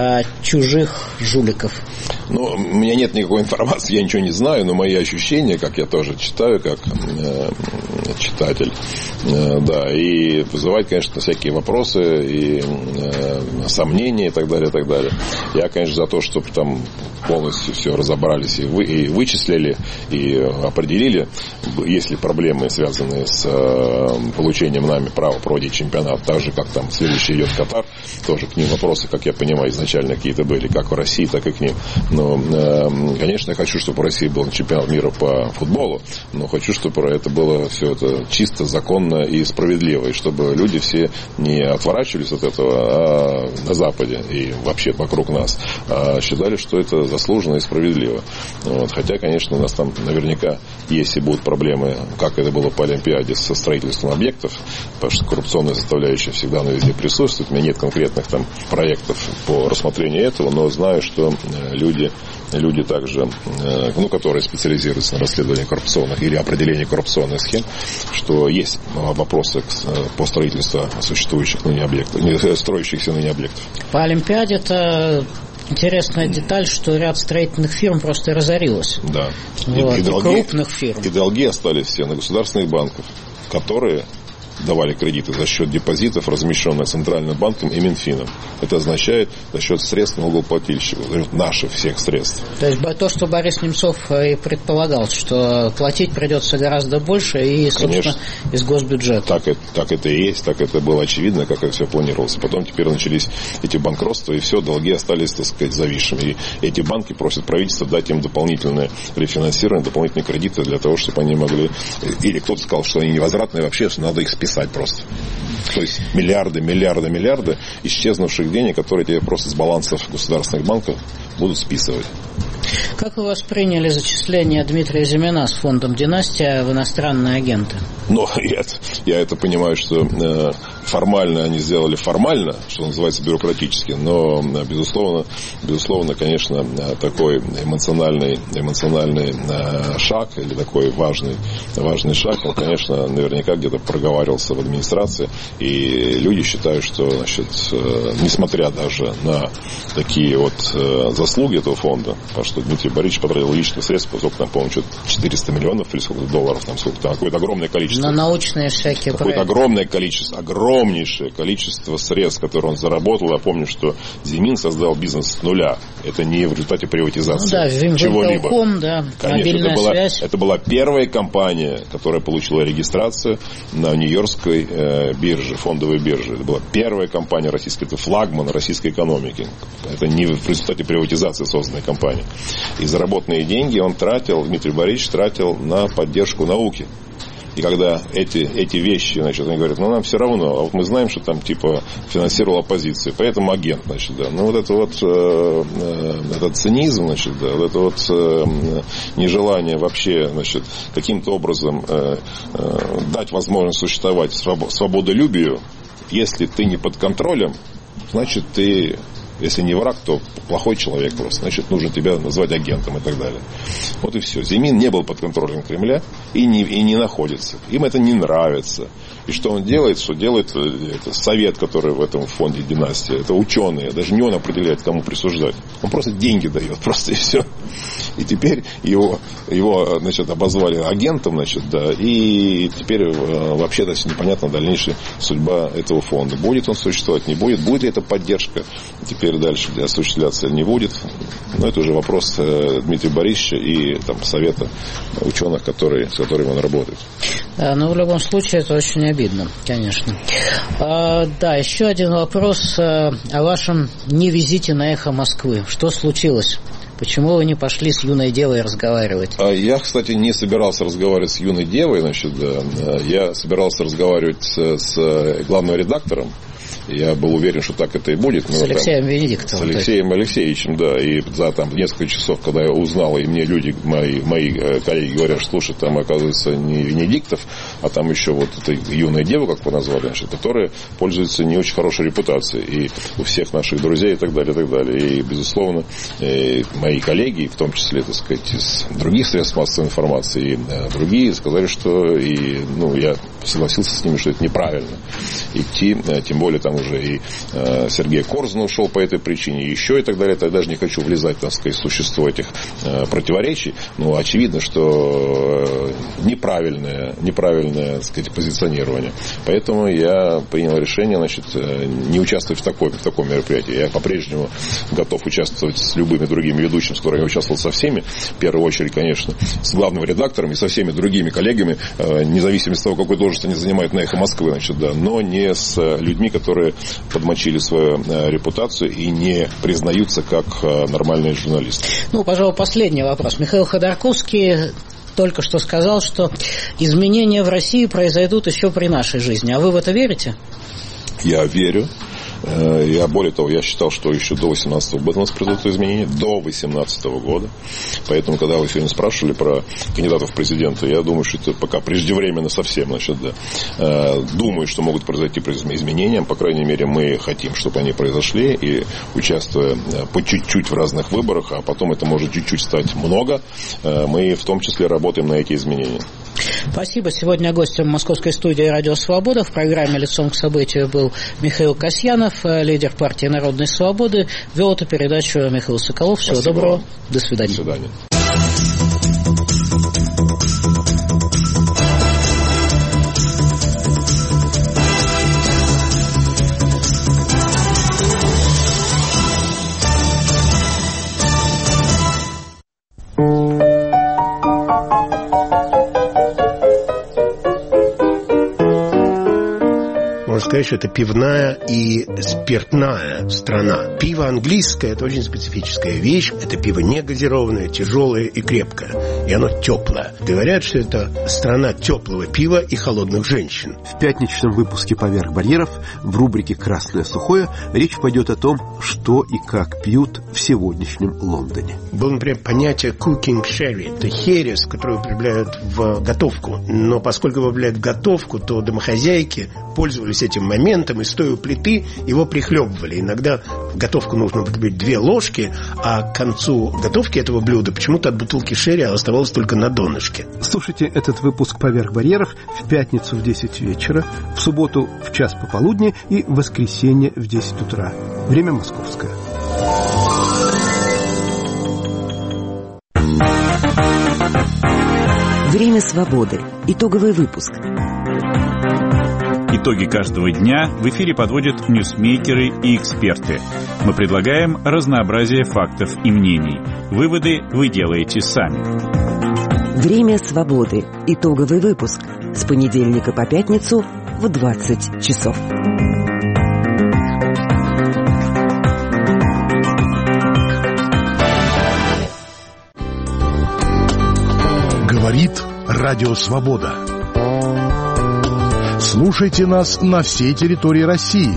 чужих жуликов? Ну, у меня нет никакой информации, я ничего не знаю, но мои ощущения, как я тоже читаю, как э, читатель, э, да, и вызывает, конечно, всякие вопросы и э, сомнения и так далее, и так далее. Я, конечно, за то, чтобы там полностью все разобрались и, вы, и вычислили, и определили, есть ли проблемы, связанные с э, получением нами права проводить чемпионат, так же, как там следующий идет Катар, тоже к ним вопросы, как я понимаю, изначально какие-то были, как в России, так и к ним. Но, э, конечно, я хочу, чтобы в России был чемпионат мира по футболу, но хочу, чтобы это было все это чисто, законно и справедливо, и чтобы люди все не отворачивались от этого а на Западе и вообще вокруг нас, а считали, что это заслуженно и справедливо. Вот. Хотя, конечно, у нас там наверняка есть и будут проблемы, как это было по Олимпиаде со строительством объектов, потому что коррупционная составляющая всегда на везде присутствует. У меня нет конкретных там проектов по рассмотрению этого, но знаю, что люди, люди также, ну, которые специализируются на расследовании коррупционных или определении коррупционных схем, что есть вопросы по строительству существующих ныне объектов, строящихся ныне объектов. По Олимпиаде это интересная деталь, что ряд строительных фирм просто разорилось. Да. Вот. И, и, и долги, крупных фирм. И долги остались все на государственных банках, которые давали кредиты за счет депозитов, размещенных Центральным банком и Минфином. Это означает за счет средств налогоплательщиков, за счет наших всех средств. То есть то, что Борис Немцов и предполагал, что платить придется гораздо больше и, собственно, конечно, из госбюджета. Так это, так это и есть, так это было очевидно, как это все планировалось. Потом теперь начались эти банкротства, и все, долги остались, так сказать, зависшими. И эти банки просят правительство дать им дополнительное рефинансирование, дополнительные кредиты для того, чтобы они могли... Или кто-то сказал, что они невозвратные, вообще надо их списать списать просто. То есть миллиарды, миллиарды, миллиарды исчезнувших денег, которые тебе просто с балансов государственных банков будут списывать. Как вы восприняли зачисление Дмитрия Зимина с фондом «Династия» в иностранные агенты? Ну, я, я это понимаю, что э, формально они сделали формально, что называется, бюрократически, но, безусловно, безусловно, конечно, такой эмоциональный, эмоциональный э, шаг или такой важный, важный шаг, он, конечно, наверняка где-то проговаривался в администрации, и люди считают, что, значит, э, несмотря даже на такие вот э, заслуги этого фонда, потому что Дмитрий Борисович потратил личных средств, сколько там, по-моему, четыреста миллионов или сколько долларов, там, сколько там, какое-то огромное количество. На научные всякие Какое-то проекты. огромное количество, огромнейшее количество средств, которые он заработал. Я помню, что Зимин создал бизнес с нуля. Это не в результате приватизации ну, да, чего-либо. Да, конечно, это была, это была первая компания, которая получила регистрацию на Нью-Йоркской э, бирже, фондовой бирже. Это была первая компания российская, это флагман российской экономики. Это не в результате приватизации созданная компания. И заработанные деньги он тратил, Дмитрий Борисович тратил на поддержку науки. И когда эти, эти вещи, значит, они говорят, ну, нам все равно, а вот мы знаем, что там, типа, финансировал оппозицию, поэтому агент, значит, да. Ну, вот это вот, э, э, этот цинизм, значит, да, вот это вот э, нежелание вообще, значит, каким-то образом э, э, дать возможность существовать свободолюбию, если ты не под контролем, значит, ты... Если не враг, то плохой человек просто. Значит, нужно тебя назвать агентом и так далее. Вот и все. Зимин не был под контролем Кремля и не, и не находится. Им это не нравится. И что он делает? Что делает это совет, который в этом фонде «Династия». Это ученые. Даже не он определяет, кому присуждать. Он просто деньги дает. Просто и все. И теперь его, его значит, обозвали агентом. Значит, да, и теперь вообще даже непонятна дальнейшая судьба этого фонда. Будет он существовать, не будет. Будет ли эта поддержка теперь дальше осуществляться или не будет. Но это уже вопрос Дмитрия Борисовича и там, совета ученых, которые, с которыми он работает. Да, но в любом случае это очень обидно, конечно. А, да, еще один вопрос а, о вашем невизите на «Эхо Москвы». Что случилось? Почему вы не пошли с юной девой разговаривать? Я, кстати, не собирался разговаривать с юной девой. Значит, да. Я собирался разговаривать с главным редактором. Я был уверен, что так это и будет. С Алексеем Венедиктовым. С Алексеем Алексеевичем, да. И за там, несколько часов, когда я узнал, и мне люди, мои, мои коллеги говорят, что, слушай, там, оказывается, не Венедиктов, а там еще вот эта юная дева, как вы назвали, значит, которая пользуется не очень хорошей репутацией. И у всех наших друзей и так далее, и так далее. И, безусловно, и мои коллеги, в том числе, так сказать, из других средств массовой информации, и другие сказали, что и, ну, я согласился с ними, что это неправильно идти, тем более там уже и э, Сергей Корзун ушел по этой причине, и еще и так далее. Я даже не хочу влезать, так сказать, в существо этих э, противоречий, но очевидно, что э, неправильное, неправильное, так сказать, позиционирование. Поэтому я принял решение, значит, э, не участвовать в, такой, в таком мероприятии. Я по-прежнему готов участвовать с любыми другими ведущими, с которыми я участвовал со всеми, в первую очередь, конечно, с главным редактором и со всеми другими коллегами, э, независимо от того, какой должность они занимают на «Эхо Москвы», значит, да, но не с людьми, которые подмочили свою э, репутацию и не признаются как э, нормальные журналисты. Ну, пожалуй, последний вопрос. Михаил Ходорковский только что сказал, что изменения в России произойдут еще при нашей жизни. А вы в это верите? Я верю. Я, более того, я считал, что еще до восемнадцатого года у нас произойдут изменения, до восемнадцатого года. Поэтому, когда вы сегодня спрашивали про кандидатов в президенты, я думаю, что это пока преждевременно совсем. Значит, да. Думаю, что могут произойти изменения. По крайней мере, мы хотим, чтобы они произошли. И участвуя по чуть-чуть в разных выборах, а потом это может чуть-чуть стать много, мы в том числе работаем на эти изменения. Спасибо. Сегодня гостем московской студии «Радио Свобода» в программе «Лицом к событию» был Михаил Касьянов, лидер партии «Народной свободы». Вел эту передачу Михаил Соколов. Всего Спасибо. Доброго. До свидания. До свидания. можно сказать, что это пивная и спиртная страна. Пиво английское – это очень специфическая вещь. Это пиво не газированное, тяжелое и крепкое. И оно теплое. Говорят, что это страна теплого пива и холодных женщин. В пятничном выпуске «Поверх барьеров» в рубрике «Красное сухое» речь пойдет о том, что и как пьют в сегодняшнем Лондоне. Было, например, понятие cooking sherry. Это херес, который употребляют в готовку. Но поскольку его употребляют в готовку, то домохозяйки пользовались этим моментом и, стоя у плиты, его прихлебывали. Иногда в готовку нужно употребить две ложки, а к концу готовки этого блюда почему-то от бутылки шерри оставалось только на донышке. Слушайте этот выпуск «Поверх барьеров» в пятницу в десять вечера, в субботу в час пополудни и в воскресенье в десять утра. Время московское. Время свободы. Итоговый выпуск. Итоги каждого дня в эфире подводят ньюсмейкеры и эксперты. Мы предлагаем разнообразие фактов и мнений. Выводы вы делаете сами. Время свободы. Итоговый выпуск. С понедельника по пятницу в двадцать часов. Говорит Радио Свобода. Слушайте нас на всей территории России.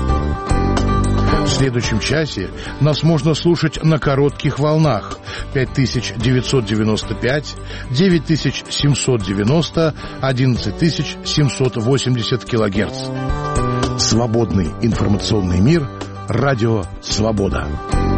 В следующем часе нас можно слушать на коротких волнах пять тысяч девятьсот девяносто пять, девять тысяч семьсот девяносто, одиннадцать тысяч семьсот восемьдесят килогерц. Свободный информационный мир. Радио Свобода.